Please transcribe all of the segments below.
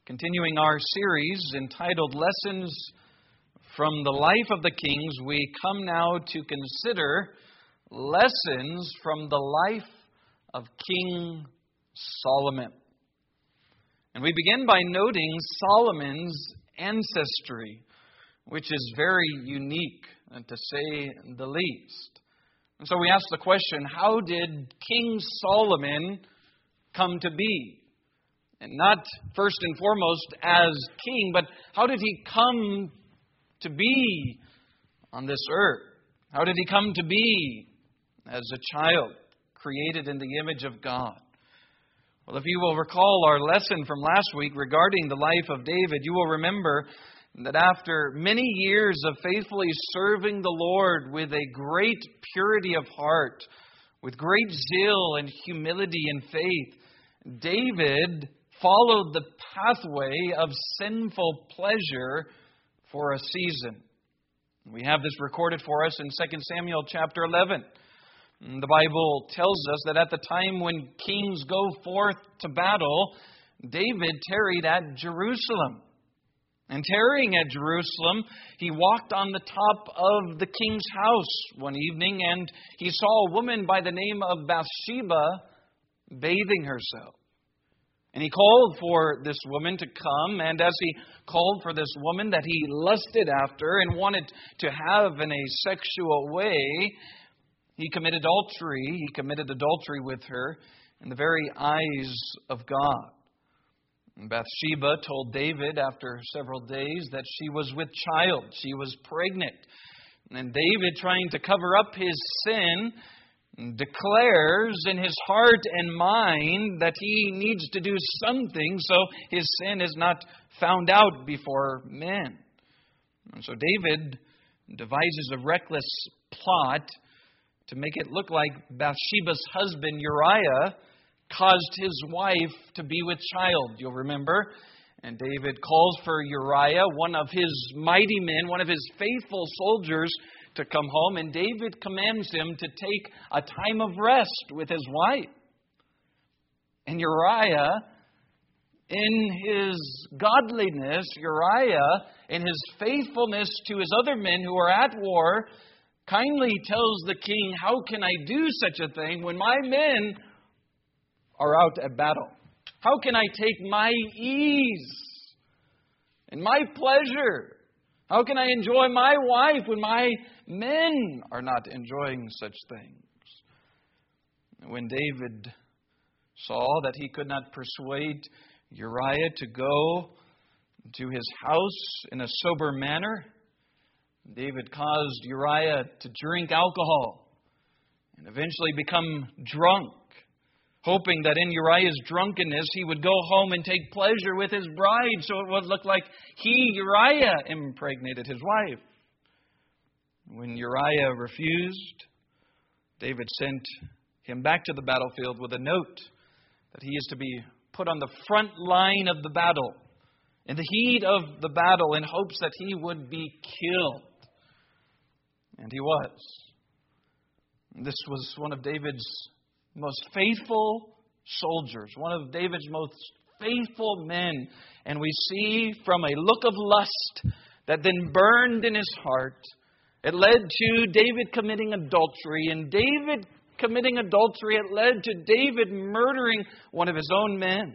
Continuing our series entitled Lessons from the Life of the Kings, we come now to consider lessons from the life of King Solomon. And we begin by noting Solomon's ancestry, which is very unique, to say the least. And so we ask the question, how did King Solomon come to be? And not first and foremost as king, but how did he come to be on this earth? How did he come to be as a child created in the image of God? Well, if you will recall our lesson from last week regarding the life of David, you will remember that after many years of faithfully serving the Lord with a great purity of heart, with great zeal and humility and faith, David followed the pathway of sinful pleasure for a season. We have this recorded for us in 2 Samuel chapter 11. The Bible tells us that at the time when kings go forth to battle, David tarried at Jerusalem. And tarrying at Jerusalem, he walked on the top of the king's house one evening, and he saw a woman by the name of Bathsheba bathing herself. And he called for this woman to come, and as he called for this woman that he lusted after and wanted to have in a sexual way, he committed adultery. He committed adultery with her in the very eyes of God. And Bathsheba told David after several days that she was with child. She was pregnant. And David, trying to cover up his sin, declares in his heart and mind that he needs to do something so his sin is not found out before men. And so David devises a reckless plot to make it look like Bathsheba's husband Uriah caused his wife to be with child, you'll remember. And David calls for Uriah, one of his mighty men, one of his faithful soldiers, to come home, and David commands him to take a time of rest with his wife. And Uriah, in his godliness, Uriah, in his faithfulness to his other men who are at war, kindly tells the king, how can I do such a thing when my men are out at battle? How can I take my ease and my pleasure? How can I enjoy my wife when my men are not enjoying such things? When David saw that he could not persuade Uriah to go to his house in a sober manner, David caused Uriah to drink alcohol and eventually become drunk, hoping that in Uriah's drunkenness he would go home and take pleasure with his bride so it would look like he, Uriah, impregnated his wife. When Uriah refused, David sent him back to the battlefield with a note that he is to be put on the front line of the battle, in the heat of the battle, in hopes that he would be killed. And he was. This was one of David's most faithful soldiers, one of David's most faithful men. And we see from a look of lust that then burned in his heart, it led to David committing adultery. And David committing adultery, it led to David murdering one of his own men.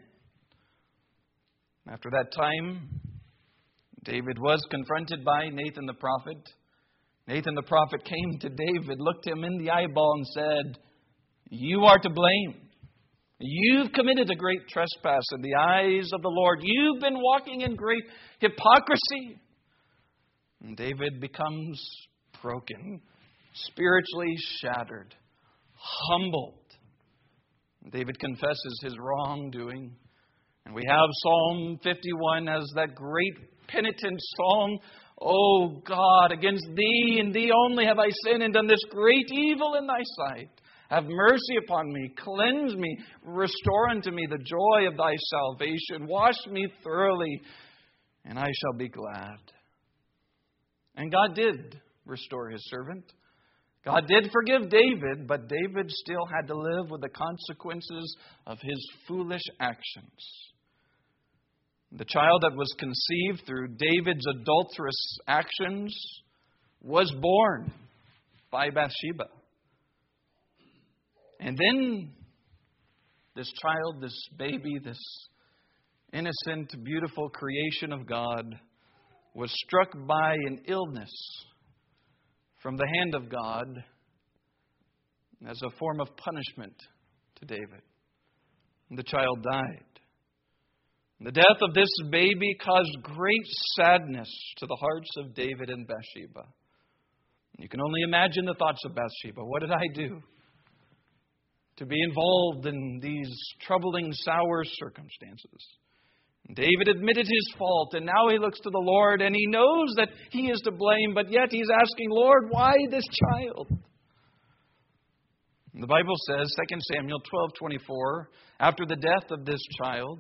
After that time, David was confronted by Nathan the prophet. Nathan the prophet came to David, looked him in the eyeball and said, you are to blame. You've committed a great trespass in the eyes of the Lord. You've been walking in great hypocrisy. And David becomes broken, spiritually shattered, humbled. David confesses his wrongdoing. And we have Psalm 51 as that great penitent song. O God, against Thee and Thee only have I sinned and done this great evil in Thy sight. Have mercy upon me, cleanse me, restore unto me the joy of Thy salvation. Wash me thoroughly, and I shall be glad. And God did restore His servant. God did forgive David, but David still had to live with the consequences of his foolish actions. The child that was conceived through David's adulterous actions was born by Bathsheba. And then this child, this baby, this innocent, beautiful creation of God was struck by an illness from the hand of God as a form of punishment to David. And the child died. The death of this baby caused great sadness to the hearts of David and Bathsheba. You can only imagine the thoughts of Bathsheba. What did I do to be involved in these troubling, sour circumstances? And David admitted his fault, and now he looks to the Lord, and he knows that he is to blame, but yet he's asking, Lord, why this child? And the Bible says, 2 Samuel 12:24, after the death of this child,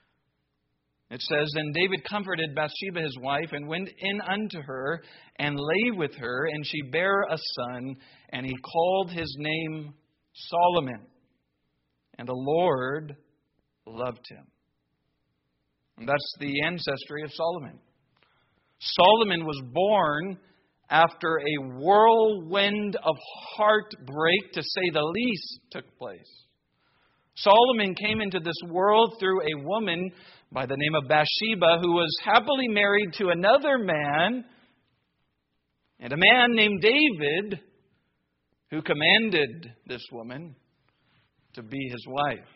it says, "And David comforted Bathsheba his wife, and went in unto her, and lay with her, and she bare a son, and he called his name Solomon. And the Lord loved him." And that's the ancestry of Solomon. Solomon was born after a whirlwind of heartbreak, to say the least, took place. Solomon came into this world through a woman by the name of Bathsheba, who was happily married to another man, and a man named David, who commanded this woman to be his wife.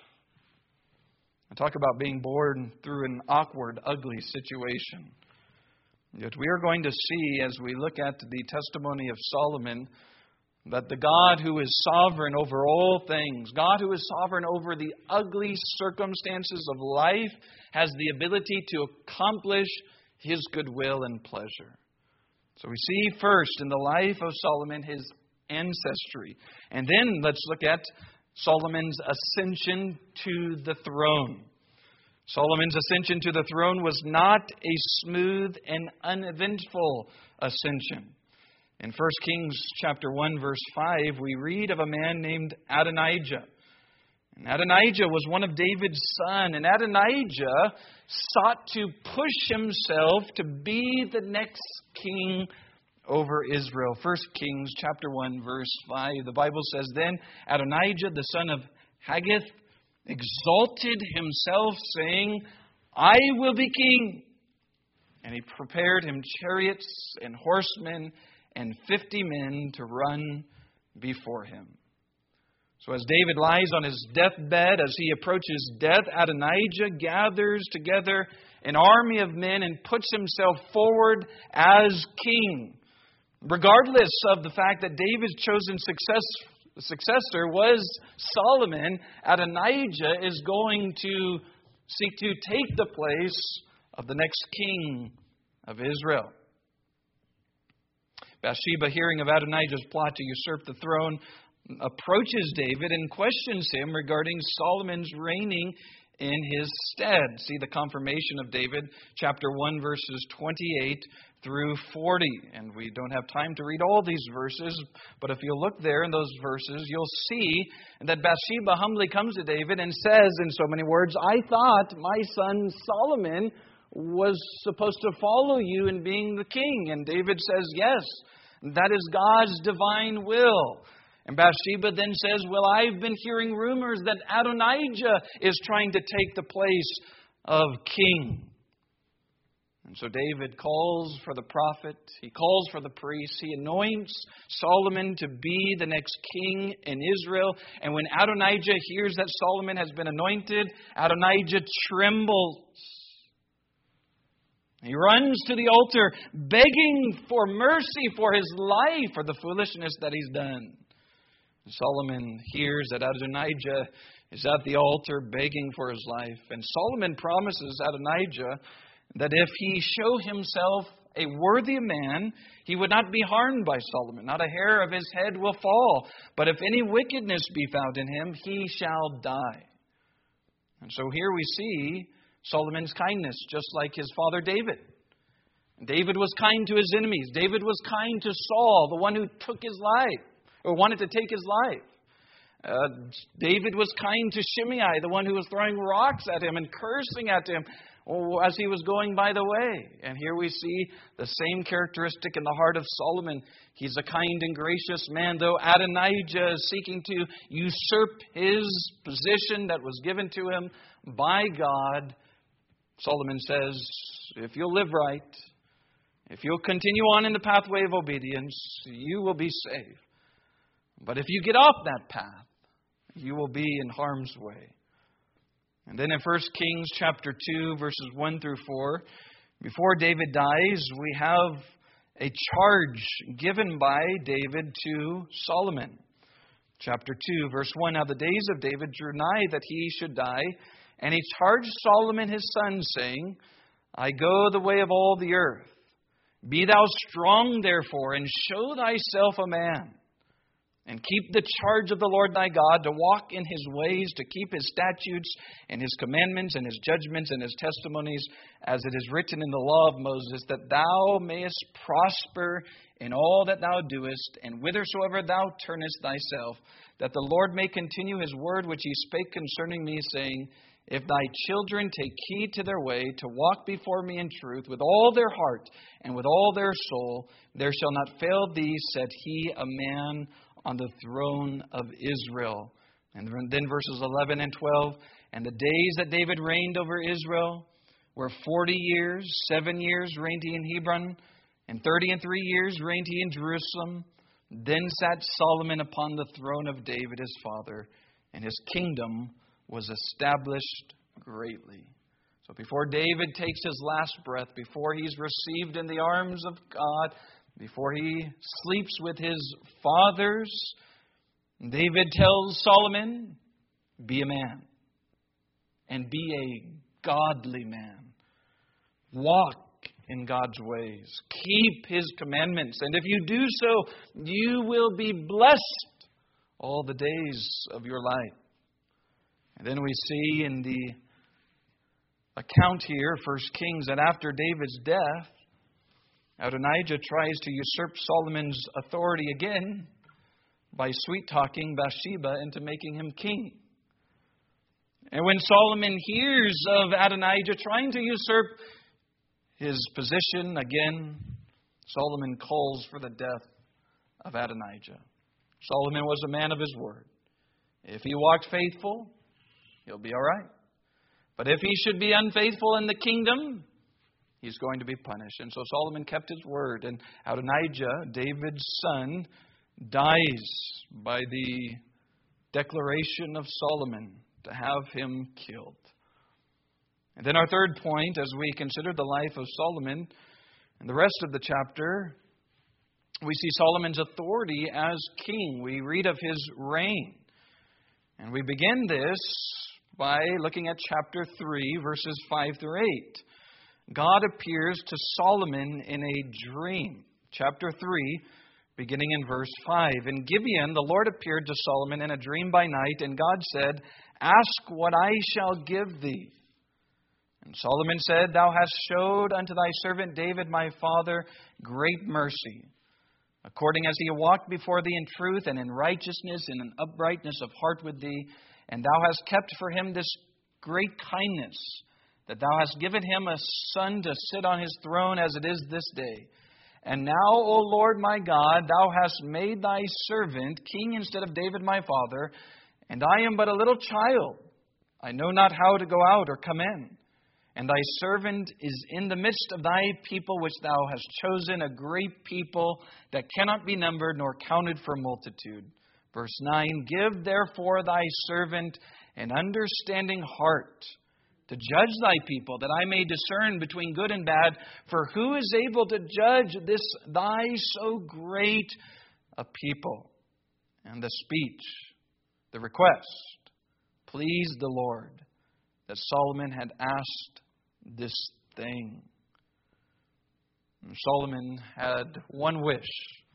I talk about being born through an awkward, ugly situation. Yet we are going to see, as we look at the testimony of Solomon, that the God who is sovereign over all things, God who is sovereign over the ugly circumstances of life, has the ability to accomplish His goodwill and pleasure. So we see first in the life of Solomon his ancestry. And then let's look at Solomon's ascension to the throne. Solomon's ascension to the throne was not a smooth and uneventful ascension. In 1 Kings chapter 1, verse 5, we read of a man named Adonijah. And Adonijah was one of David's sons, and Adonijah sought to push himself to be the next king over Israel. 1 Kings chapter 1, verse 5, the Bible says, "Then Adonijah, the son of Haggith, exalted himself, saying, I will be king. And he prepared him chariots and horsemen and 50 men to run before him." So as David lies on his deathbed, as he approaches death, Adonijah gathers together an army of men and puts himself forward as king. Regardless of the fact that David's chosen successor was Solomon, Adonijah is going to seek to take the place of the next king of Israel. Bathsheba, hearing of Adonijah's plot to usurp the throne, approaches David and questions him regarding Solomon's reigning in his stead. See the confirmation of David, chapter 1, verses 28 through 40. And we don't have time to read all these verses, but if you look there in those verses, you'll see that Bathsheba humbly comes to David and says in so many words, "I thought my son Solomon was supposed to follow you in being the king." And David says, "Yes, that is God's divine will." And Bathsheba then says, "Well, I've been hearing rumors that Adonijah is trying to take the place of king." And so David calls for the prophet, he calls for the priest, he anoints Solomon to be the next king in Israel. And when Adonijah hears that Solomon has been anointed, Adonijah trembles. He runs to the altar, begging for mercy for his life, for the foolishness that he's done. Solomon hears that Adonijah is at the altar begging for his life. And Solomon promises Adonijah that if he show himself a worthy man, he would not be harmed by Solomon. Not a hair of his head will fall. But if any wickedness be found in him, he shall die. And so here we see Solomon's kindness, just like his father David. David was kind to his enemies. David was kind to Saul, the one who took his life, or wanted to take his life. David was kind to Shimei, the one who was throwing rocks at him and cursing at him. or as he was going by the way. And here we see the same characteristic in the heart of Solomon. He's a kind and gracious man, though Adonijah is seeking to usurp his position that was given to him by God. Solomon says, if you'll live right, if you'll continue on in the pathway of obedience, you will be safe. But if you get off that path, you will be in harm's way. And then in 1 Kings chapter 2, verses 1 through 4, before David dies, we have a charge given by David to Solomon. Chapter 2, verse 1, now the days of David drew nigh that he should die, and he charged Solomon his son, saying, I go the way of all the earth. Be thou strong, therefore, and show thyself a man. And keep the charge of the Lord thy God, to walk in his ways, to keep his statutes and his commandments and his judgments and his testimonies, as it is written in the law of Moses, that thou mayest prosper in all that thou doest, and whithersoever thou turnest thyself, that the Lord may continue his word which he spake concerning me, saying, if thy children take heed to their way, to walk before me in truth with all their heart and with all their soul, there shall not fail thee, set he, a man on the throne of Israel. And then verses 11 and 12. And the days that David reigned over Israel were 40 years. 7 years reigned he in Hebron, and 33 years reigned he in Jerusalem. Then sat Solomon upon the throne of David his father, and his kingdom was established greatly. So before David takes his last breath, before he's received in the arms of God, before he sleeps with his fathers, David tells Solomon, be a man and be a godly man. Walk in God's ways. Keep his commandments. And if you do so, you will be blessed all the days of your life. And then we see in the account here, 1 Kings, that after David's death, Adonijah tries to usurp Solomon's authority again by sweet-talking Bathsheba into making him king. And when Solomon hears of Adonijah trying to usurp his position again, Solomon calls for the death of Adonijah. Solomon was a man of his word. If he walked faithful, he'll be all right. But if he should be unfaithful in the kingdom, he's going to be punished. And so Solomon kept his word. And Adonijah, David's son, dies by the declaration of Solomon to have him killed. And then our third point, as we consider the life of Solomon and the rest of the chapter, we see Solomon's authority as king. We read of his reign. And we begin this by looking at chapter 3, verses 5 through 8. God appears to Solomon in a dream. Chapter 3, beginning in verse 5. In Gibeon, the Lord appeared to Solomon in a dream by night, and God said, ask what I shall give thee. And Solomon said, thou hast showed unto thy servant David my father great mercy, according as he walked before thee in truth and in righteousness and in uprightness of heart with thee. And thou hast kept for him this great kindness, that thou hast given him a son to sit on his throne as it is this day. And now, O Lord my God, thou hast made thy servant king instead of David my father, and I am but a little child. I know not how to go out or come in. And thy servant is in the midst of thy people which thou hast chosen, a great people that cannot be numbered nor counted for multitude. Verse 9, give therefore thy servant an understanding heart to judge thy people, that I may discern between good and bad. For who is able to judge this thy so great a people? And the speech, the request, pleased the Lord, that Solomon had asked this thing. And Solomon had one wish.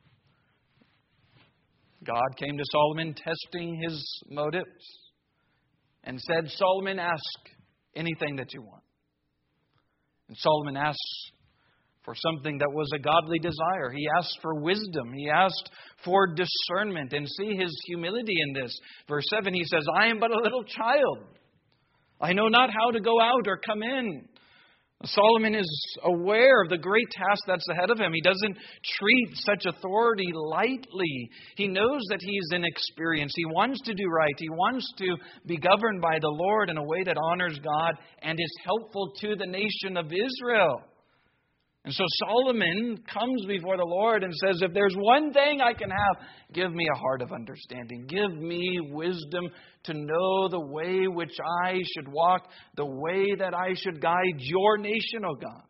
God came to Solomon testing his motives and said, Solomon, ask anything that you want. And Solomon asked for something that was a godly desire. He asked for wisdom. He asked for discernment. And see his humility in this. Verse 7, he says, I am but a little child. I know not how to go out or come in. Solomon is aware of the great task that's ahead of him. He doesn't treat such authority lightly. He knows that he's inexperienced. He wants to do right. He wants to be governed by the Lord in a way that honors God and is helpful to the nation of Israel. And so Solomon comes before the Lord and says, if there's one thing I can have, give me a heart of understanding. Give me wisdom to know the way which I should walk, the way that I should guide your nation, O God.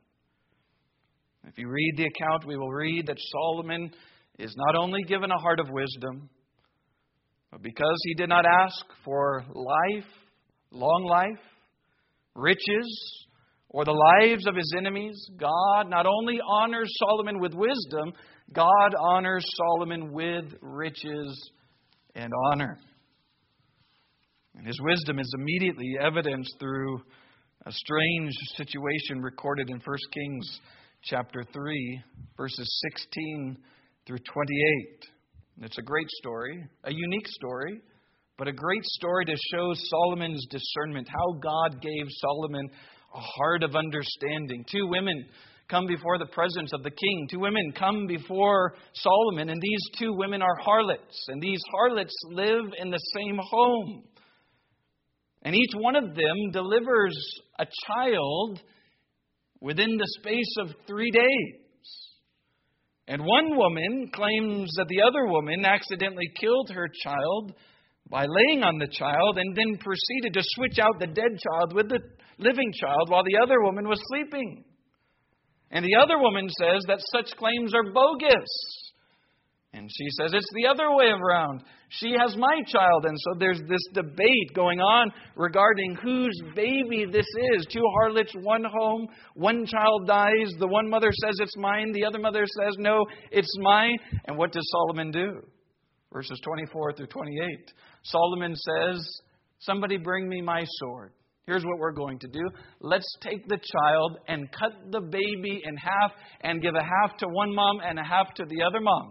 If you read the account, we will read that Solomon is not only given a heart of wisdom, but because he did not ask for life, long life, riches, or the lives of his enemies, God not only honors Solomon with wisdom, God honors Solomon with riches and honor. And his wisdom is immediately evidenced through a strange situation recorded in 1 Kings chapter 3, verses 16 through 28. And it's a great story, a unique story, but a great story to show Solomon's discernment, how God gave Solomon a heart of understanding. Two women come before the presence of the king. Two women come before Solomon, and these two women are harlots. And these harlots live in the same home. And each one of them delivers a child within the space of 3 days. And one woman claims that the other woman accidentally killed her child by laying on the child and then proceeded to switch out the dead child with the living child while the other woman was sleeping. And the other woman says that such claims are bogus. And she says it's the other way around. She has my child. And so there's this debate going on regarding whose baby this is. Two harlots, one home, one child dies. The one mother says it's mine. The other mother says, no, it's mine. And what does Solomon do? Verses 24 through 28. Solomon says, somebody bring me my sword. Here's what we're going to do. Let's take the child and cut the baby in half and give a half to one mom and a half to the other mom.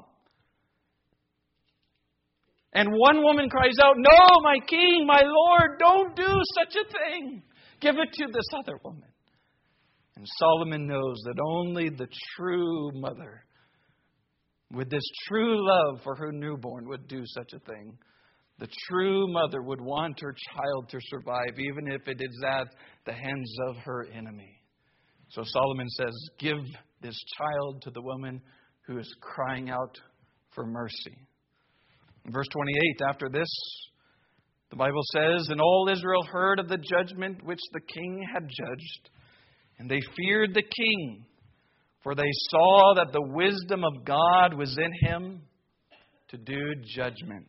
And one woman cries out, no, my king, my lord, don't do such a thing. Give it to this other woman. And Solomon knows that only the true mother, with this true love for her newborn, would do such a thing. The true mother would want her child to survive, even if it is at the hands of her enemy. So Solomon says, give this child to the woman who is crying out for mercy. In verse 28, after this, the Bible says, and all Israel heard of the judgment which the king had judged, and they feared the king, for they saw that the wisdom of God was in him to do judgment.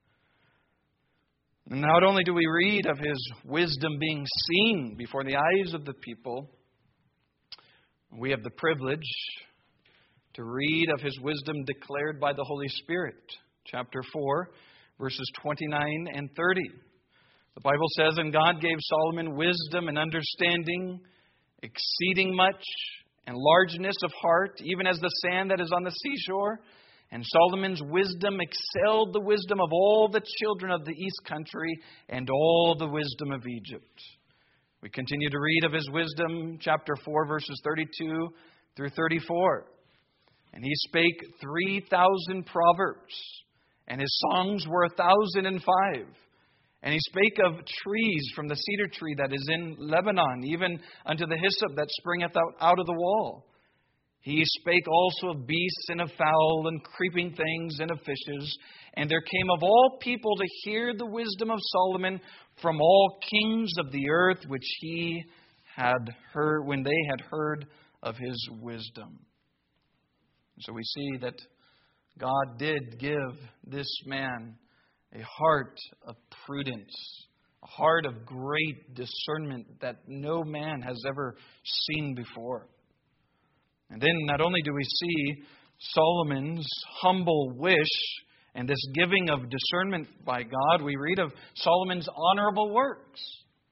And not only do we read of his wisdom being seen before the eyes of the people, we have the privilege to read of his wisdom declared by the Holy Spirit. Chapter 4, verses 29 and 30. The Bible says, and God gave Solomon wisdom and understanding, exceeding much, and largeness of heart, even as the sand that is on the seashore. And Solomon's wisdom excelled the wisdom of all the children of the east country and all the wisdom of Egypt. We continue to read of his wisdom, chapter 4, verses 32 through 34. And he spake 3,000 proverbs, and his songs were 1,005. And he spake of trees from the cedar tree that is in Lebanon, even unto the hyssop that springeth out of the wall. He spake also of beasts and of fowl and creeping things and of fishes. And there came of all people to hear the wisdom of Solomon from all kings of the earth, which he had heard when they had heard of his wisdom. So we see that God did give this man a heart of prudence, a heart of great discernment that no man has ever seen before. And then not only do we see Solomon's humble wish and this giving of discernment by God, we read of Solomon's honorable works.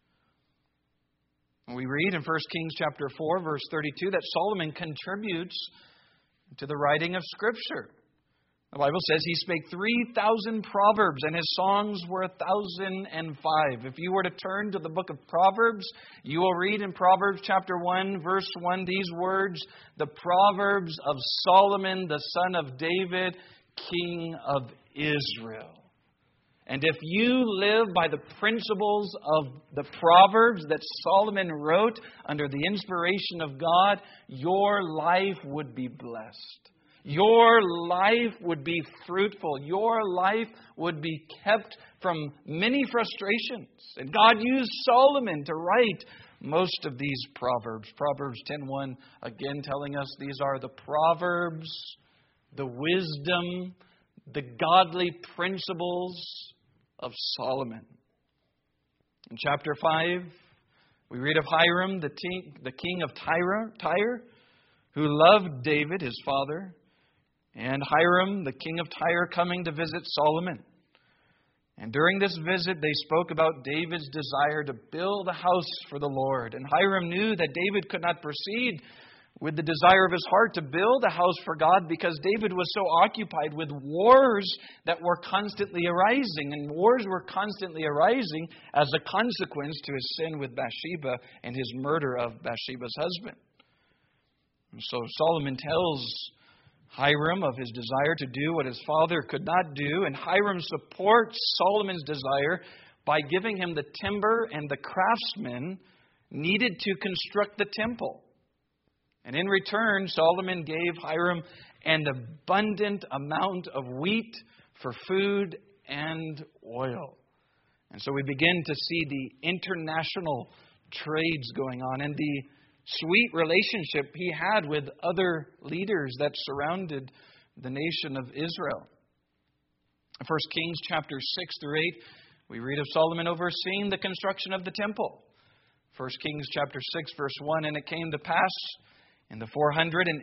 We read in 1 Kings chapter 4, verse 32, that Solomon contributes to the writing of Scripture. The Bible says he spake 3,000 proverbs, and his songs were 1,005. If you were to turn to the book of Proverbs, you will read in Proverbs chapter 1, verse 1, these words, the Proverbs of Solomon, the son of David, king of Israel. And if you live by the principles of the Proverbs that Solomon wrote under the inspiration of God, your life would be blessed. Your life would be fruitful. Your life would be kept from many frustrations. And God used Solomon to write most of these Proverbs. Proverbs 10:1, again telling us these are the Proverbs, the wisdom, the godly principles of Solomon. In chapter 5, we read of Hiram, the king of Tyre, who loved David, his father, and Hiram, the king of Tyre, coming to visit Solomon. And during this visit, they spoke about David's desire to build a house for the Lord. And Hiram knew that David could not proceed with the desire of his heart to build a house for God because David was so occupied with wars that were constantly arising. And wars were constantly arising as a consequence to his sin with Bathsheba and his murder of Bathsheba's husband. And so Solomon tells Hiram of his desire to do what his father could not do. And Hiram supports Solomon's desire by giving him the timber and the craftsmen needed to construct the temple. And in return, Solomon gave Hiram an abundant amount of wheat for food and oil. And so we begin to see the international trades going on and the sweet relationship he had with other leaders that surrounded the nation of Israel. In 1 Kings chapter 6 through 8, we read of Solomon overseeing the construction of the temple. 1 Kings chapter 6 verse 1, and it came to pass in the 480th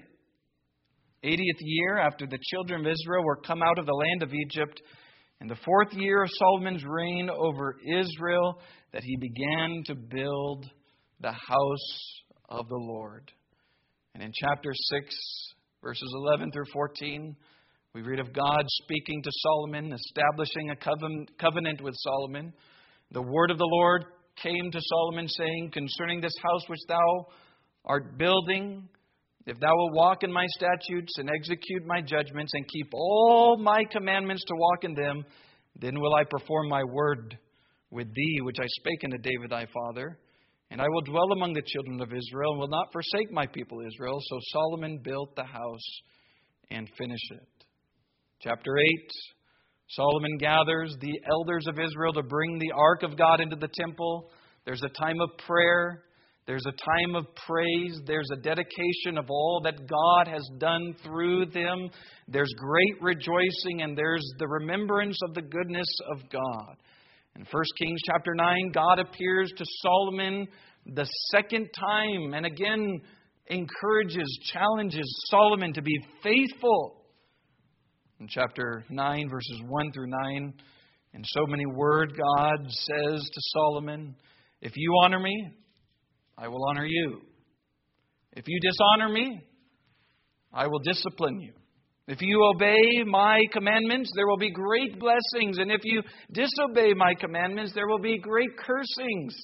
year after the children of Israel were come out of the land of Egypt, in the 4th year of Solomon's reign over Israel, that he began to build the house of the Lord. And in chapter 6, verses 11 through 14, we read of God speaking to Solomon, establishing a covenant with Solomon. The word of the Lord came to Solomon, saying, concerning this house which thou art building, if thou wilt walk in my statutes and execute my judgments and keep all my commandments to walk in them, then will I perform my word with thee, which I spake unto David thy father. And I will dwell among the children of Israel and will not forsake my people Israel. So Solomon built the house and finished it. Chapter 8, Solomon gathers the elders of Israel to bring the ark of God into the temple. There's a time of prayer. There's a time of praise. There's a dedication of all that God has done through them. There's great rejoicing, and there's the remembrance of the goodness of God. In 1 Kings chapter 9, God appears to Solomon the second time and again encourages, challenges Solomon to be faithful. In chapter 9, verses 1 through 9, in so many words, God says to Solomon, if you honor me, I will honor you. If you dishonor me, I will discipline you. If you obey my commandments, there will be great blessings. And if you disobey my commandments, there will be great cursings.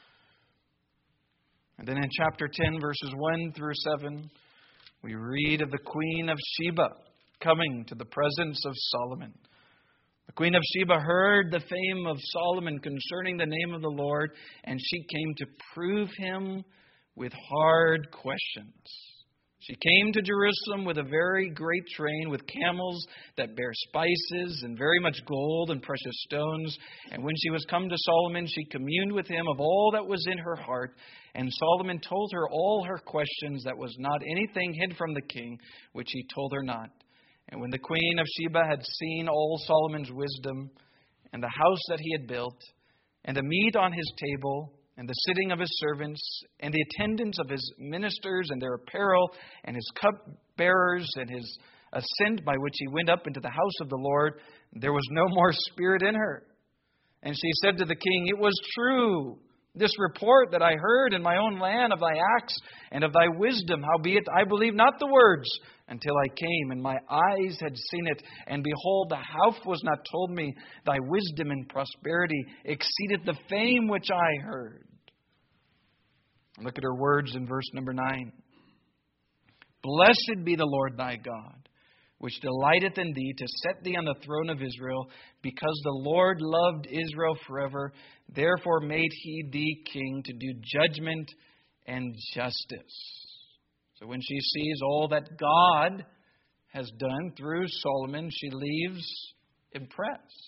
And then in chapter 10, verses 1 through 7, we read of the Queen of Sheba coming to the presence of Solomon. The Queen of Sheba heard the fame of Solomon concerning the name of the Lord, and she came to prove him with hard questions. She came to Jerusalem with a very great train, with camels that bear spices, and very much gold and precious stones. And when she was come to Solomon, she communed with him of all that was in her heart. And Solomon told her all her questions, that was not anything hid from the king, which he told her not. And when the Queen of Sheba had seen all Solomon's wisdom, and the house that he had built, and the meat on his table, and the sitting of his servants, and the attendance of his ministers, and their apparel, and his cupbearers, and his ascent by which he went up into the house of the Lord, there was no more spirit in her. And she said to the king, it was true This report that I heard in my own land of thy acts and of thy wisdom, howbeit I believed not the words until I came, and my eyes had seen it. And behold, the half was not told me. Thy wisdom and prosperity exceeded the fame which I heard. Look at her words in verse number 9. Blessed be the Lord thy God, which delighteth in thee to set thee on the throne of Israel, because the Lord loved Israel forever. Therefore made he thee king to do judgment and justice. So when she sees all that God has done through Solomon, she leaves impressed.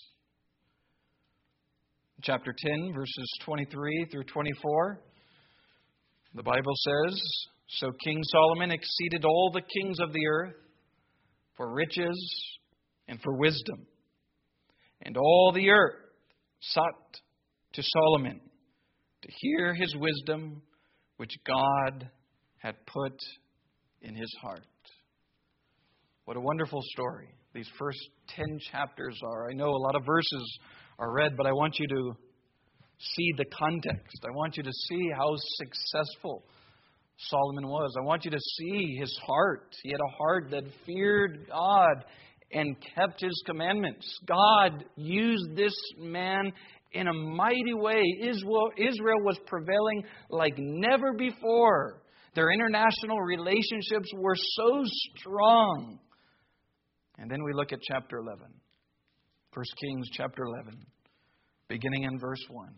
Chapter 10, verses 23 through 24, the Bible says, So King Solomon exceeded all the kings of the earth for riches and for wisdom. And all the earth sought to Solomon to hear his wisdom, which God had put in his heart. What a wonderful story these first 10 chapters are. I know a lot of verses are read, but I want you to see the context. I want you to see how successful Solomon was. I want you to see his heart. He had a heart that feared God and kept his commandments. God used this man in a mighty way. Israel was prevailing like never before. Their international relationships were so strong. And then we look at chapter 11. 1 Kings chapter 11, beginning in verse 1.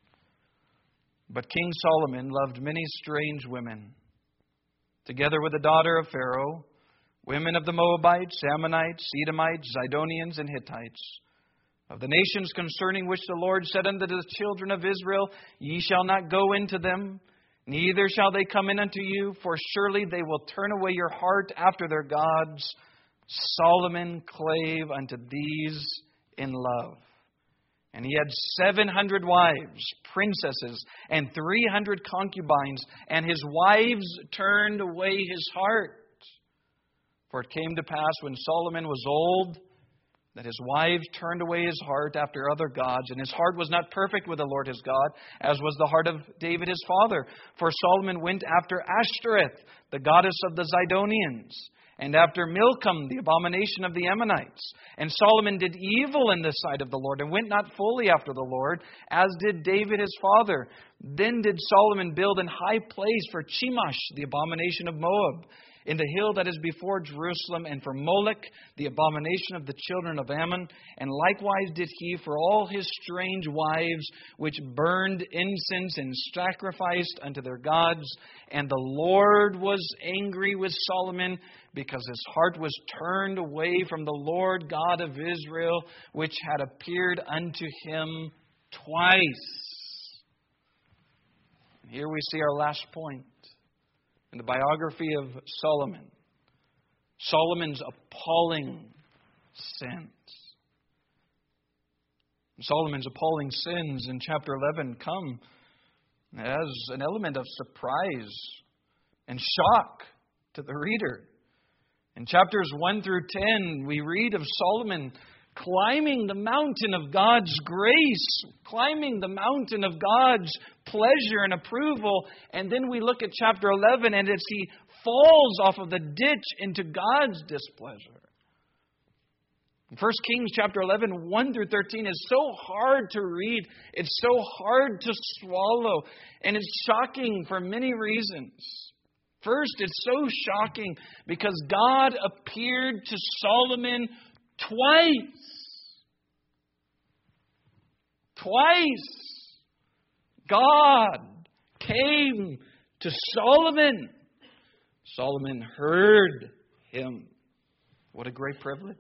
But King Solomon loved many strange women, together with the daughter of Pharaoh, women of the Moabites, Ammonites, Edomites, Zidonians, and Hittites, of the nations concerning which the Lord said unto the children of Israel, Ye shall not go into them, neither shall they come in unto you, for surely they will turn away your heart after their gods. Solomon clave unto these in love. And he had 700 wives, princesses, and 300 concubines, and his wives turned away his heart. For it came to pass when Solomon was old, that his wives turned away his heart after other gods, and his heart was not perfect with the Lord his God, as was the heart of David his father. For Solomon went after Ashtoreth, the goddess of the Zidonians, and after Milcom, the abomination of the Ammonites. And Solomon did evil in the sight of the Lord, and went not fully after the Lord, as did David his father. Then did Solomon build an high place for Chemosh, the abomination of Moab, in the hill that is before Jerusalem, and for Molech, the abomination of the children of Ammon. And likewise did he for all his strange wives, which burned incense and sacrificed unto their gods. And the Lord was angry with Solomon, because his heart was turned away from the Lord God of Israel, which had appeared unto him twice. And here we see our last point in the biography of Solomon. Solomon's appalling sins. Solomon's appalling sins in chapter 11 come as an element of surprise and shock to the reader. In chapters 1 through 10, we read of Solomon climbing the mountain of God's grace, climbing the mountain of God's pleasure and approval. And then we look at chapter 11, and as he falls off of the ditch into God's displeasure. 1 Kings chapter 11, 1 through 13 is so hard to read. It's so hard to swallow. And it's shocking for many reasons. First, it's so shocking because God appeared to Solomon twice. Twice. God came to Solomon. Solomon heard him. What a great privilege.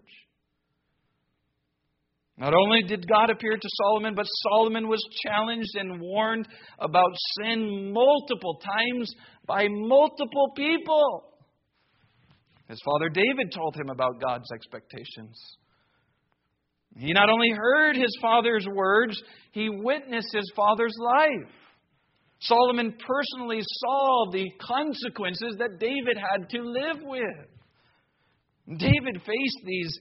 Not only did God appear to Solomon, but Solomon was challenged and warned about sin multiple times by multiple people. His father David told him about God's expectations. He not only heard his father's words, he witnessed his father's life. Solomon personally saw the consequences that David had to live with. David faced these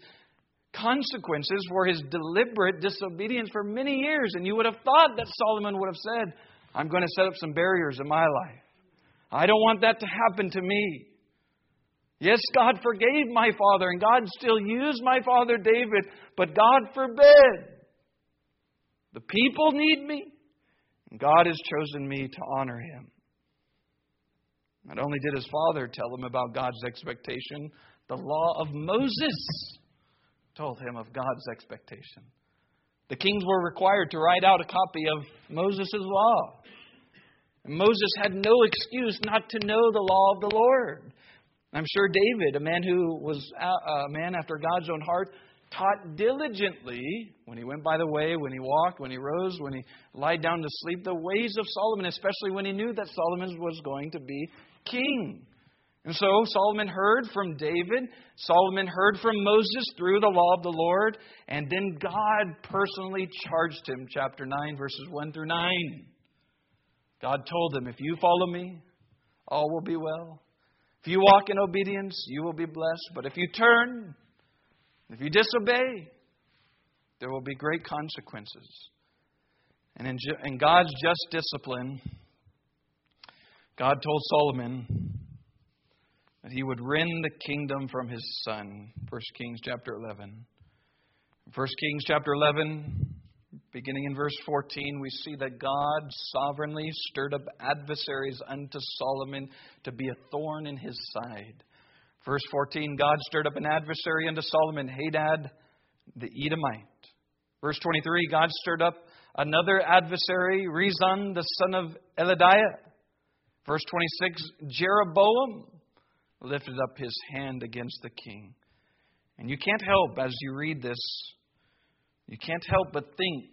consequences for his deliberate disobedience for many years. And you would have thought that Solomon would have said, I'm going to set up some barriers in my life. I don't want that to happen to me. Yes, God forgave my father, and God still used my father David, but God forbid. The people need me, and God has chosen me to honor him. Not only did his father tell him about God's expectation, the law of Moses told him of God's expectation. The kings were required to write out a copy of Moses' law. And Moses had no excuse not to know the law of the Lord. I'm sure David, a man who was a man after God's own heart, taught diligently when he went by the way, when he walked, when he rose, when he lied down to sleep, the ways of Solomon, especially when he knew that Solomon was going to be king. And so Solomon heard from David. Solomon heard from Moses through the law of the Lord. And then God personally charged him, chapter 9, verses 1 through 9. God told him, if you follow me, all will be well. If you walk in obedience, you will be blessed. But if you turn, if you disobey, there will be great consequences. And in God's just discipline, God told Solomon that he would rend the kingdom from his son. 1 Kings chapter 11. 1 Kings chapter 11, beginning in verse 14, we see that God sovereignly stirred up adversaries unto Solomon to be a thorn in his side. Verse 14, God stirred up an adversary unto Solomon, Hadad the Edomite. Verse 23, God stirred up another adversary, Rezon the son of Eladiah. Verse 26, Jeroboam lifted up his hand against the king. And you can't help, as you read this, you can't help but think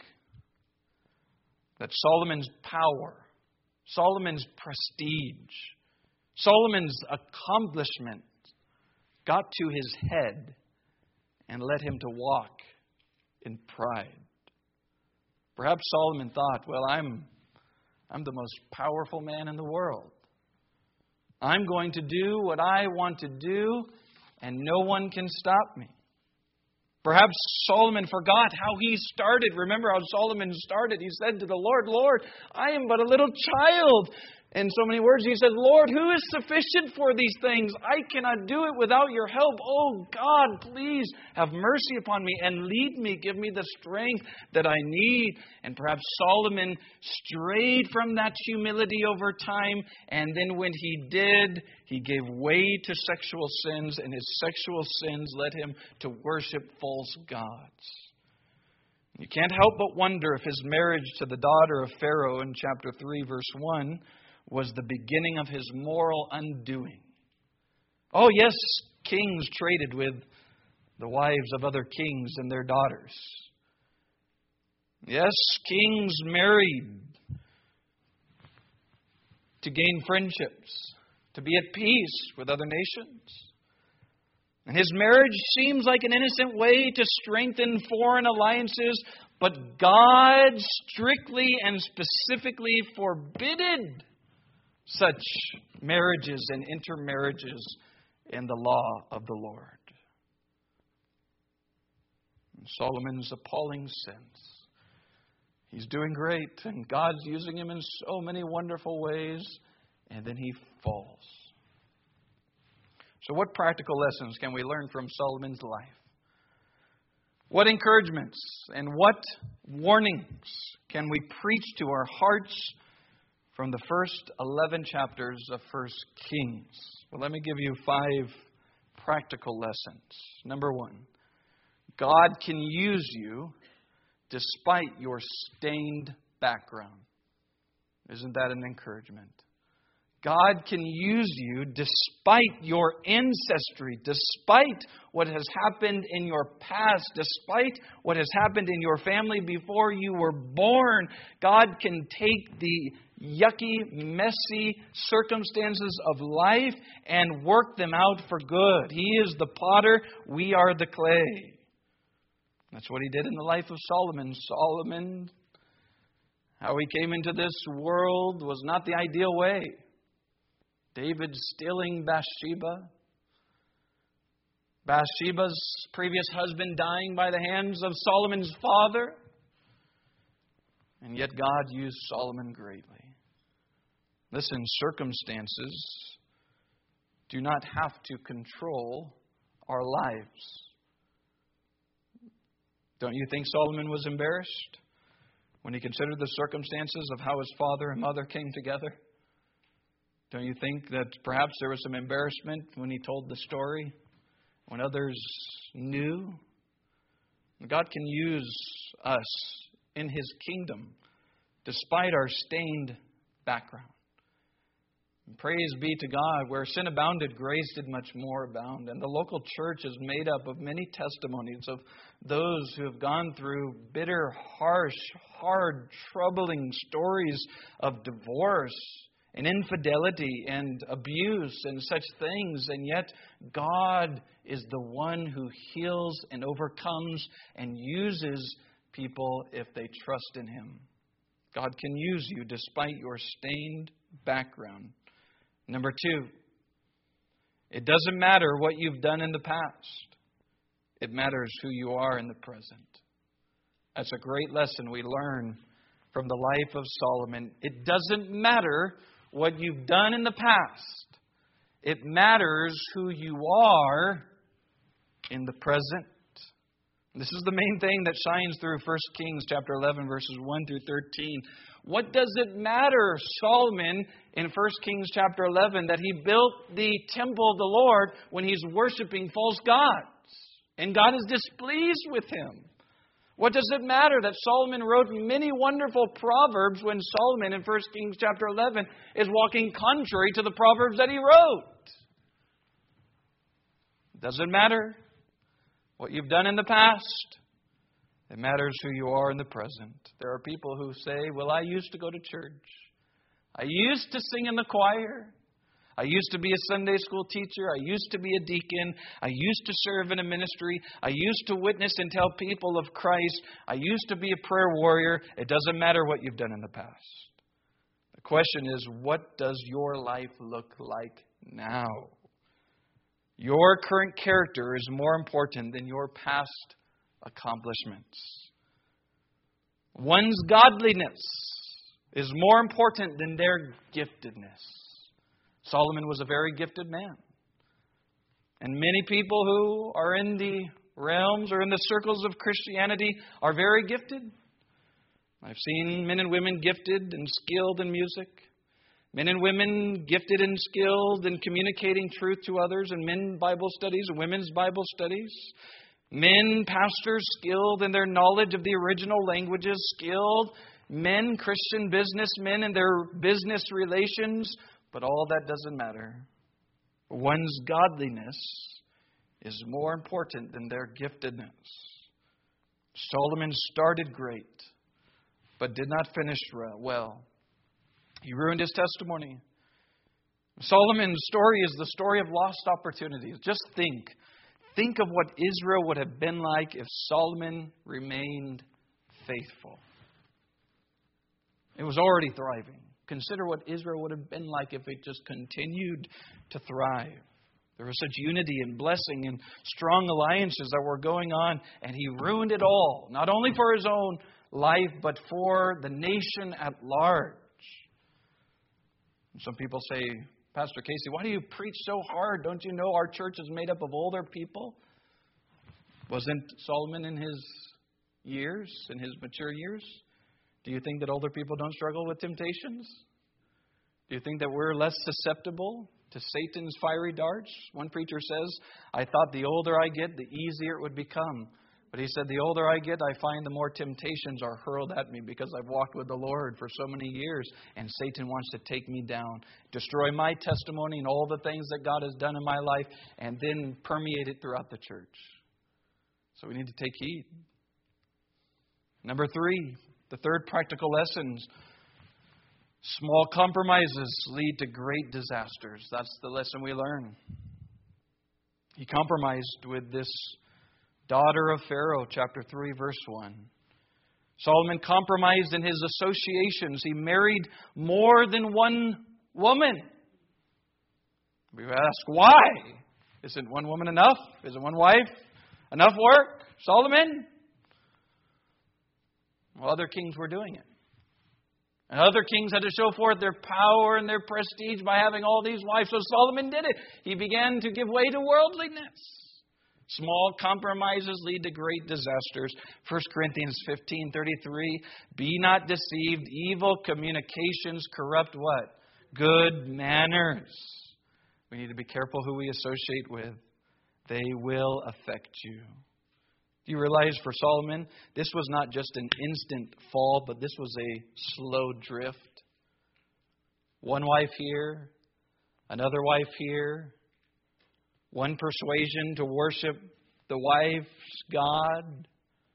that Solomon's power, Solomon's prestige, Solomon's accomplishment got to his head and led him to walk in pride. Perhaps Solomon thought, well, I'm the most powerful man in the world. I'm going to do what I want to do, and no one can stop me. Perhaps Solomon forgot how he started. Remember how Solomon started. He said to the Lord, Lord, I am but a little child. In so many words, he said, Lord, who is sufficient for these things? I cannot do it without your help. Oh God, please have mercy upon me and lead me. Give me the strength that I need. And perhaps Solomon strayed from that humility over time. And then when he did, he gave way to sexual sins. And his sexual sins led him to worship false gods. You can't help but wonder if his marriage to the daughter of Pharaoh in chapter 3, verse 1, was the beginning of his moral undoing. Oh, yes, kings traded with the wives of other kings and their daughters. Yes, kings married to gain friendships, to be at peace with other nations. And his marriage seems like an innocent way to strengthen foreign alliances, but God strictly and specifically forbidded such marriages and intermarriages in the law of the Lord. And Solomon's appalling sins. He's doing great, and God's using him in so many wonderful ways, and then he falls. So what practical lessons can we learn from Solomon's life? What encouragements and what warnings can we preach to our hearts from the first 11 chapters of 1 Kings? Well, let me give you 5 practical lessons. Number 1, God can use you despite your stained background. Isn't that an encouragement? God can use you despite your ancestry, despite what has happened in your past, despite what has happened in your family before you were born. God can take the yucky, messy circumstances of life and work them out for good. He is the potter, we are the clay. That's what he did in the life of Solomon. Solomon, how he came into this world was not the ideal way. David stealing Bathsheba. Bathsheba's previous husband dying by the hands of Solomon's father. And yet God used Solomon greatly. Listen, circumstances do not have to control our lives. Don't you think Solomon was embarrassed when he considered the circumstances of how his father and mother came together? Don't you think that perhaps there was some embarrassment when he told the story, when others knew? God can use us in His kingdom despite our stained background. And praise be to God, where sin abounded, grace did much more abound. And the local church is made up of many testimonies of those who have gone through bitter, harsh, hard, troubling stories of divorce and infidelity and abuse and such things. And yet God is the one who heals and overcomes and uses people if they trust in Him. God can use you despite your stained background. Number 2, it doesn't matter what you've done in the past. It matters who you are in the present. That's a great lesson we learn from the life of Solomon. It doesn't matter what you've done in the past. It matters who you are in the present. This is the main thing that shines through 1 Kings chapter 11, verses 1 through 13. What does it matter, Solomon, in 1 Kings chapter 11, that he built the temple of the Lord when he's worshiping false gods? And God is displeased with him. What does it matter that Solomon wrote many wonderful proverbs when Solomon in 1 Kings chapter 11 is walking contrary to the proverbs that he wrote? Does it matter what you've done in the past? It matters who you are in the present. There are people who say, well, I used to go to church. I used to sing in the choir. I used to be a Sunday school teacher. I used to be a deacon. I used to serve in a ministry. I used to witness and tell people of Christ. I used to be a prayer warrior. It doesn't matter what you've done in the past. The question is, what does your life look like now? Your current character is more important than your past accomplishments. One's godliness is more important than their giftedness. Solomon was a very gifted man. And many people who are in the realms or in the circles of Christianity are very gifted. I've seen men and women gifted and skilled in music. Men and women gifted and skilled in communicating truth to others in men's Bible studies and women's Bible studies. Men, pastors, skilled in their knowledge of the original languages, skilled men, Christian businessmen in their business relations. But all that doesn't matter. One's godliness is more important than their giftedness. Solomon started great, but did not finish well. He ruined his testimony. Solomon's story is the story of lost opportunities. Just think of what Israel would have been like if Solomon remained faithful. It was already thriving. Consider what Israel would have been like if it just continued to thrive. There was such unity and blessing and strong alliances that were going on, and he ruined it all, not only for his own life, but for the nation at large. Some people say, Pastor Casey, why do you preach so hard? Don't you know our church is made up of older people? Wasn't Solomon in his years, in his mature years? Do you think that older people don't struggle with temptations? Do you think that we're less susceptible to Satan's fiery darts? One preacher says, I thought the older I get, the easier it would become. But he said, the older I get, I find the more temptations are hurled at me because I've walked with the Lord for so many years, and Satan wants to take me down, destroy my testimony and all the things that God has done in my life, and then permeate it throughout the church. So we need to take heed. Number 3, the third practical lesson, small compromises lead to great disasters. That's the lesson we learn. He compromised with this daughter of Pharaoh, chapter 3, verse 1. Solomon compromised in his associations. He married more than one woman. We ask, why? Isn't one woman enough? Isn't one wife enough work? Solomon? Well, other kings were doing it. And other kings had to show forth their power and their prestige by having all these wives. So Solomon did it. He began to give way to worldliness. Small compromises lead to great disasters. 1 Corinthians 15:33, be not deceived. Evil communications corrupt what? Good manners. We need to be careful who we associate with. They will affect you. Do you realize for Solomon, this was not just an instant fall, but this was a slow drift? One wife here, another wife here, one persuasion to worship the wife's God.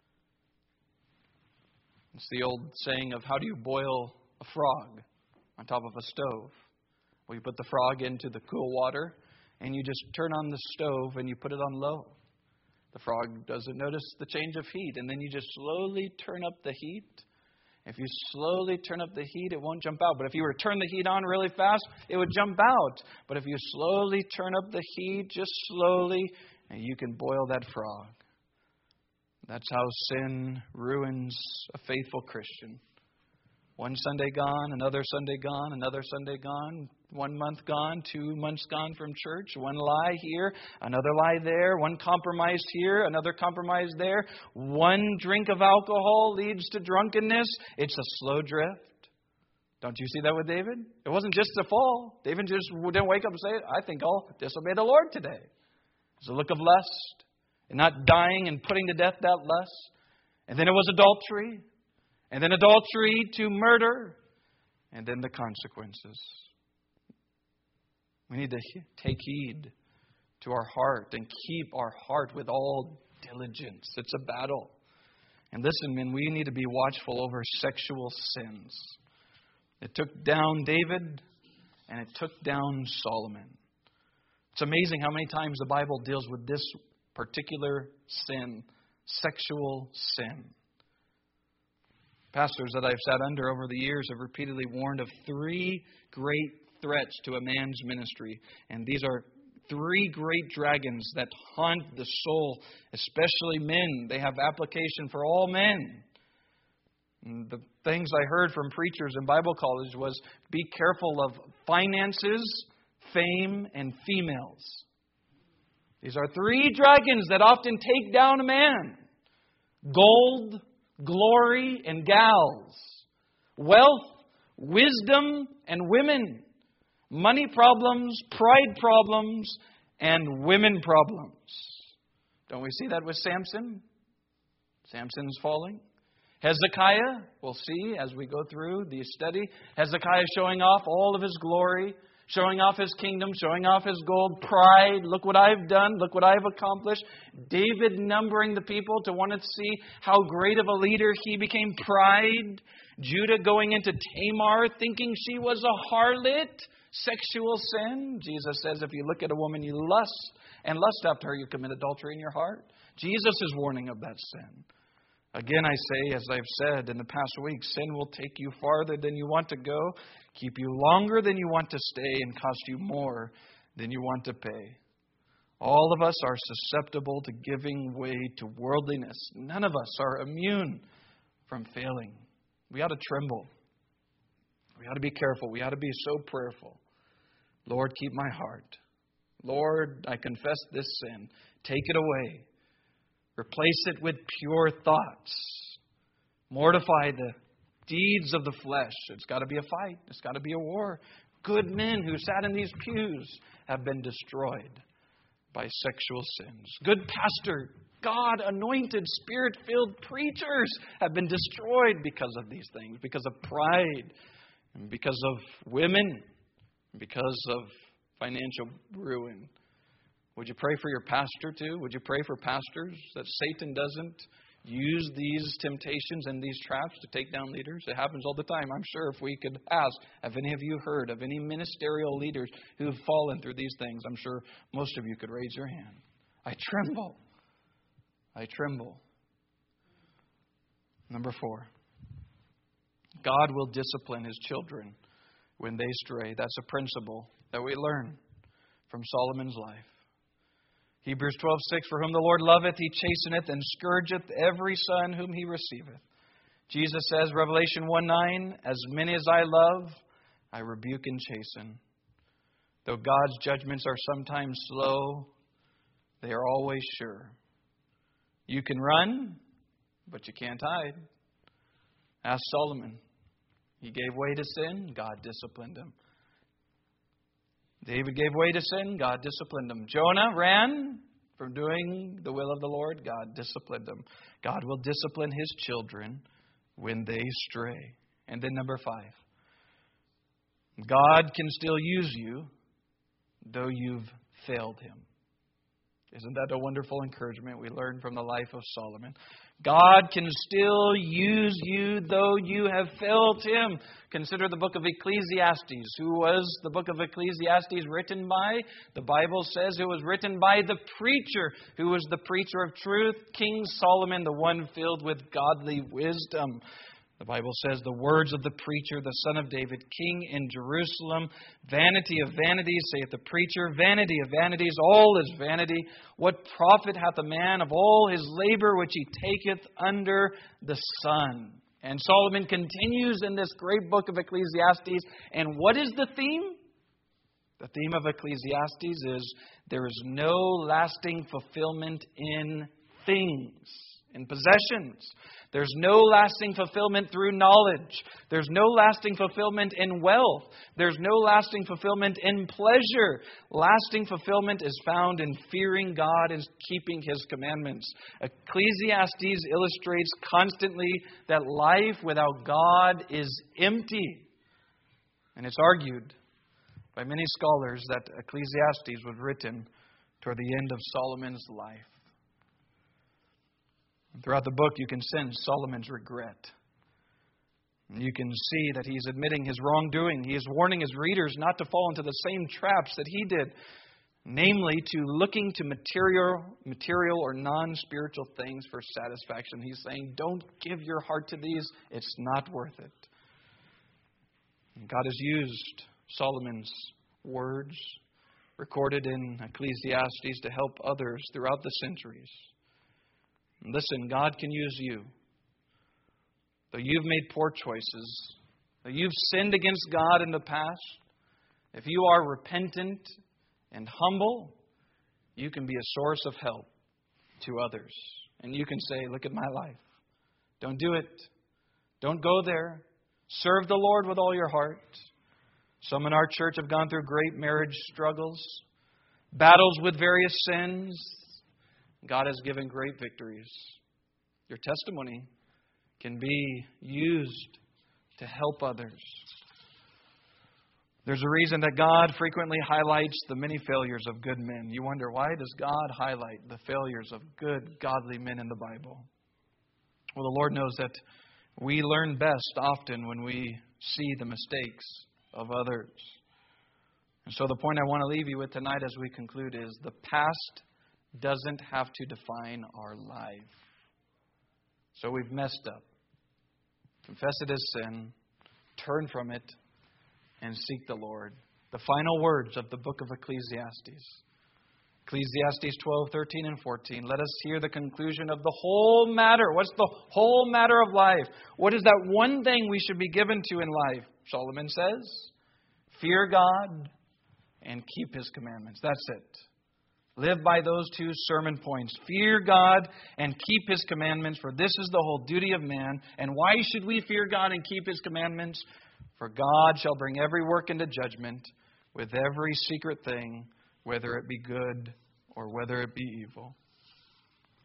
It's the old saying of how do you boil a frog on top of a stove? Well, you put the frog into the cool water and you just turn on the stove and you put it on low. The frog doesn't notice the change of heat, and then you just slowly turn up the heat. If you slowly turn up the heat, it won't jump out. But if you were to turn the heat on really fast, it would jump out. But if you slowly turn up the heat, just slowly, and you can boil that frog. That's how sin ruins a faithful Christian. One Sunday gone, another Sunday gone, another Sunday gone, 1 month gone, 2 months gone from church, one lie here, another lie there, one compromise here, another compromise there. One drink of alcohol leads to drunkenness. It's a slow drift. Don't you see that with David? It wasn't just a fall. David just didn't wake up and say, I think I'll disobey the Lord today. It's a look of lust and not dying and putting to death that lust. And then it was adultery. And then adultery to murder. And then the consequences. We need to take heed to our heart and keep our heart with all diligence. It's a battle. And listen, men, we need to be watchful over sexual sins. It took down David and it took down Solomon. It's amazing how many times the Bible deals with this particular sin, sexual sin. Pastors that I've sat under over the years have repeatedly warned of 3 great threats to a man's ministry. And these are 3 great dragons that haunt the soul, especially men. They have application for all men. And the things I heard from preachers in Bible college was be careful of finances, fame, and females. These are 3 dragons that often take down a man. Gold, glory, and gals. Wealth, wisdom, and women. Money problems, pride problems, and women problems. Don't we see that with Samson? Samson's falling. Hezekiah, we'll see as we go through the study. Hezekiah showing off all of his glory, showing off his kingdom, showing off his gold. Pride, look what I've done, look what I've accomplished. David numbering the people to want to see how great of a leader he became. Pride. Judah going into Tamar thinking she was a harlot. Sexual sin. Jesus says if you look at a woman you lust, and lust after her you commit adultery in your heart. Jesus is warning of that sin. Again, I say, as I've said in the past week, sin will take you farther than you want to go, keep you longer than you want to stay, and cost you more than you want to pay. All of us are susceptible to giving way to worldliness. None of us are immune from failing. We ought to tremble. We ought to be careful. We ought to be so prayerful. Lord, keep my heart. Lord, I confess this sin. Take it away. Replace it with pure thoughts. Mortify the deeds of the flesh. It's got to be a fight. It's got to be a war. Good men who sat in these pews have been destroyed by sexual sins. Good pastor, God-anointed, Spirit-filled preachers have been destroyed because of these things, because of pride, and because of women, and because of financial ruin. Would you pray for your pastor too? Would you pray for pastors that Satan doesn't use these temptations and these traps to take down leaders? It happens all the time. I'm sure if we could ask, have any of you heard of any ministerial leaders who have fallen through these things? I'm sure most of you could raise your hand. I tremble. I tremble. Number 4. God will discipline His children when they stray. That's a principle that we learn from Solomon's life. Hebrews 12:6, for whom the Lord loveth, He chasteneth and scourgeth every son whom He receiveth. Jesus says, Revelation 1:9, as many as I love, I rebuke and chasten. Though God's judgments are sometimes slow, they are always sure. You can run, but you can't hide. Ask Solomon. He gave way to sin, God disciplined him. David gave way to sin, God disciplined him. Jonah ran from doing the will of the Lord, God disciplined him. God will discipline His children when they stray. And then number 5. God can still use you, though you've failed Him. Isn't that a wonderful encouragement we learn from the life of Solomon? God can still use you, though you have failed Him. Consider the book of Ecclesiastes. Who was the book of Ecclesiastes written by? The Bible says it was written by the preacher. Who was the preacher of truth? King Solomon, the one filled with godly wisdom. The Bible says, the words of the preacher, the son of David, king in Jerusalem. Vanity of vanities, saith the preacher. Vanity of vanities, all is vanity. What profit hath a man of all his labor which he taketh under the sun? And Solomon continues in this great book of Ecclesiastes. And what is the theme? The theme of Ecclesiastes is there is no lasting fulfillment in things, in possessions. There's no lasting fulfillment through knowledge. There's no lasting fulfillment in wealth. There's no lasting fulfillment in pleasure. Lasting fulfillment is found in fearing God and keeping His commandments. Ecclesiastes illustrates constantly that life without God is empty. And it's argued by many scholars that Ecclesiastes was written toward the end of Solomon's life. Throughout the book, you can sense Solomon's regret. You can see that he's admitting his wrongdoing. He is warning his readers not to fall into the same traps that he did, namely to looking to material or non-spiritual things for satisfaction. He's saying, don't give your heart to these. It's not worth it. And God has used Solomon's words recorded in Ecclesiastes to help others throughout the centuries. Listen, God can use you. Though you've made poor choices, though you've sinned against God in the past, if you are repentant and humble, you can be a source of help to others. And you can say, look at my life. Don't do it. Don't go there. Serve the Lord with all your heart. Some in our church have gone through great marriage struggles, battles with various sins. God has given great victories. Your testimony can be used to help others. There's a reason that God frequently highlights the many failures of good men. You wonder, why does God highlight the failures of good, godly men in the Bible? Well, the Lord knows that we learn best often when we see the mistakes of others. And so the point I want to leave you with tonight as we conclude is the past doesn't have to define our life. So we've messed up. Confess it as sin. Turn from it. And seek the Lord. The final words of the book of Ecclesiastes. Ecclesiastes 12, 13, and 14. Let us hear the conclusion of the whole matter. What's the whole matter of life? What is that one thing we should be given to in life? Solomon says, fear God and keep His commandments. That's it. Live by those 2 sermon points. Fear God and keep His commandments, for this is the whole duty of man. And why should we fear God and keep His commandments? For God shall bring every work into judgment with every secret thing, whether it be good or whether it be evil.